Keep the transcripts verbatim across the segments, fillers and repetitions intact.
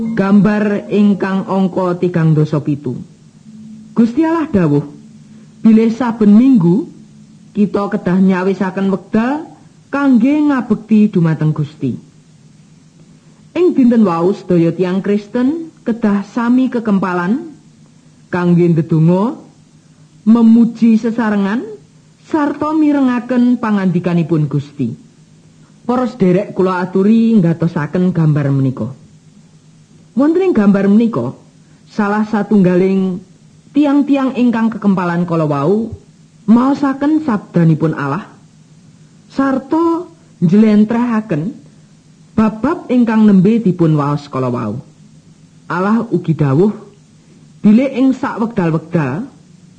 Gambar ingkang angka tigang dasa pitu. Gusti Allah dawuh, bilih saben minggu kita kedah nyawisaken wekdal kangge ngabekti dumateng Gusti. Ing dinten wau sedaya tiyang Kristen kedah sami kekempalan kangge ndedonga, memuji sesarengan sarta mirengaken pangandikanipun Gusti. Para sedherek kula aturi ngatosaken gambar menika. Wonten ing gambar menika salah satunggaling tiang-tiang ingkang kekempalan kala wau maosaken sabdanipun Allah sarta njlentrehaken bab-bab ingkang nembe dipun waos kala wau. Allah ugi dawuh bilih ing sak wekdal-wekdal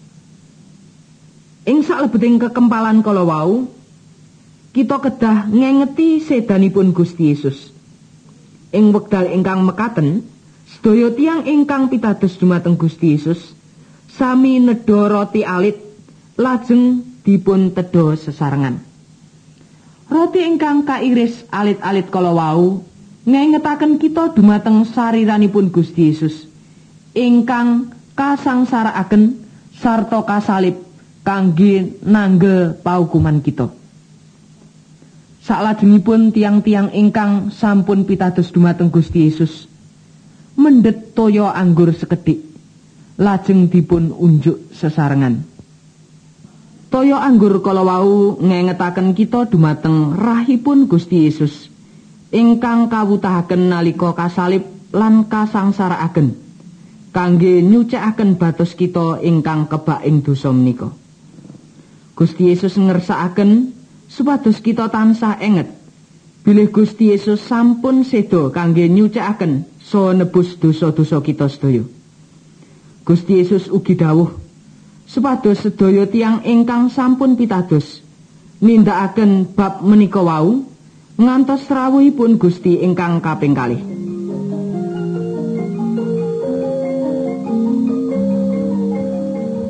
ing saklebeting kekempalan kala wau kita kedah ngengeti sedanipun Gusti Yesus. Ing wekdal ingkang mekaten sedaya tiyang ingkang pitados dumateng Gusti Yesus sami nedha roti alit lajeng dipun tedha sesarengan. Roti ingkang kairis alit-alit kala wau ngengetaken kita dumateng sariranipun Gusti Yesus ingkang kasangsaraaken sarta kasalib kangge nanggel paukuman kita. Salajengipun tiang-tiang ingkang sampun pitados dumateng Gusti Yesus mendhet toya anggur sekedhik lajeng dipun unjuk sesarengan. Toya anggur kala wau ngengetaken kita dumateng rahipun Gusti Yesus ingkang kawutahaken nalika kasalib lan kasangsaraaken kangge nyucikaken batos kita ingkang kebak ing dosa menika. Gusti Yesus ngersakaken supados kita tansah enget bilih Gusti Yesus sampun seda kangge nyucikaken saha nebus dosa-dosa kita sedaya. Gusti Yesus ugi dawuh supados sedaya tiyang ingkang sampun pitados nindakaken bab menika wau ngantos rawuhipun Gusti ingkang kaping kalih.